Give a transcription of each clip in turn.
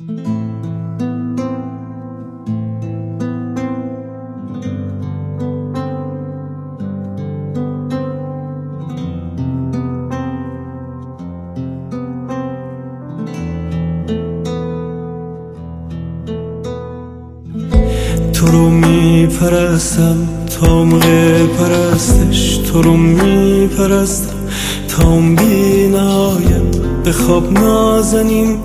تو رو میپرستم تا موقع پرستش، تو رو میپرستم تا اون بی نهایم. به خواب نازنین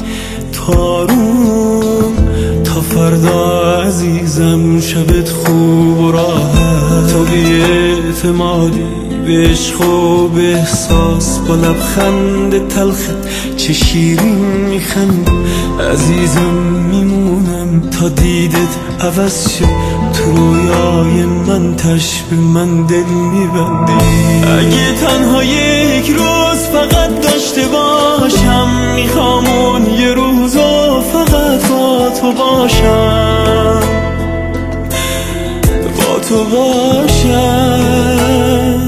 تارون تا فردا عزیزم، شبت خوب و راحت. تو بی اعتمادی به عشق و به احساس، با لبخند تلخت چه شیرین میخندی. عزیزم میمونم تا دیدت عوض شه، تو رویای من تشبه من دل میبندی. اگه تنها یک روز فقط داشته باشم، میخوام اون یه روزو فقط با تو باشم، با تو باشم.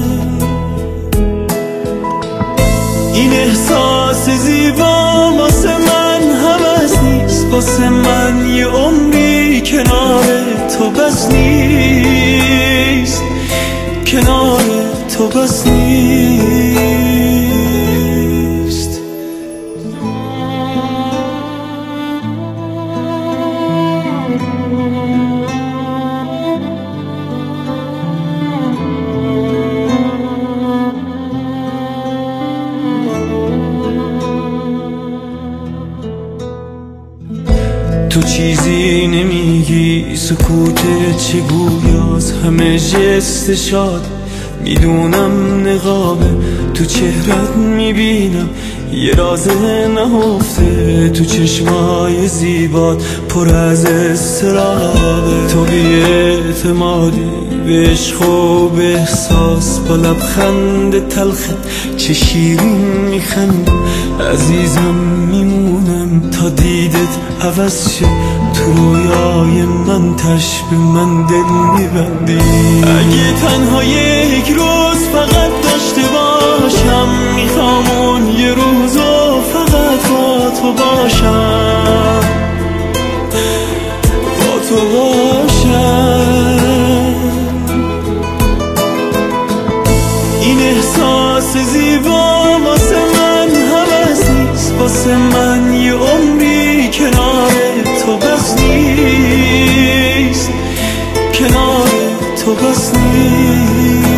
این احساس زیبا واسه من هوس نیست، واسه من یه عمری کنار تو بس نیست، کنار تو بس نیست. تو چیزی نمیگی، سکوتت چه گویاست، همه جست شاد. میدونم نقابه تو چهرت میبینم، یه راز نهفته تو چشمای زیبات پر از استرابه. تو بی اعتمادی به عشق و به احساس، با لبخند تلخت چه شیرین میخندی. عزیزم میمونم تا دیدت عوض شه، تو رویای من تشبه من دل میبندی. اگه تنها یک روز فقط داشته باشم، میخوام اون یه روزو فقط با تو باشم، با تو باشم. این احساس زیبا واسه من هوس نیست، واسه من یه عمری کنار تو بس نیست، کنار تو بس نیست.